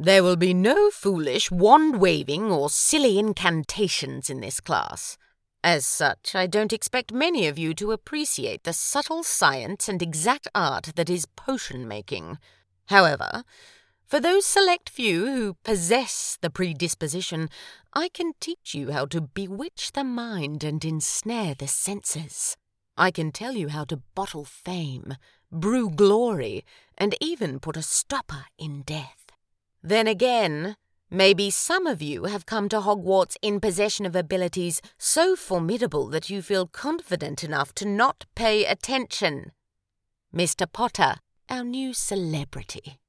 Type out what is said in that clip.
There will be no foolish wand-waving or silly incantations in this class. As such, I don't expect many of you to appreciate the subtle science and exact art that is potion-making. However, for those select few who possess the predisposition, I can teach you how to bewitch the mind and ensnare the senses. I can tell you how to bottle fame, brew glory, and even put a stopper in death. Then again, maybe some of you have come to Hogwarts in possession of abilities so formidable that you feel confident enough to not pay attention. Mr. Potter, our new celebrity.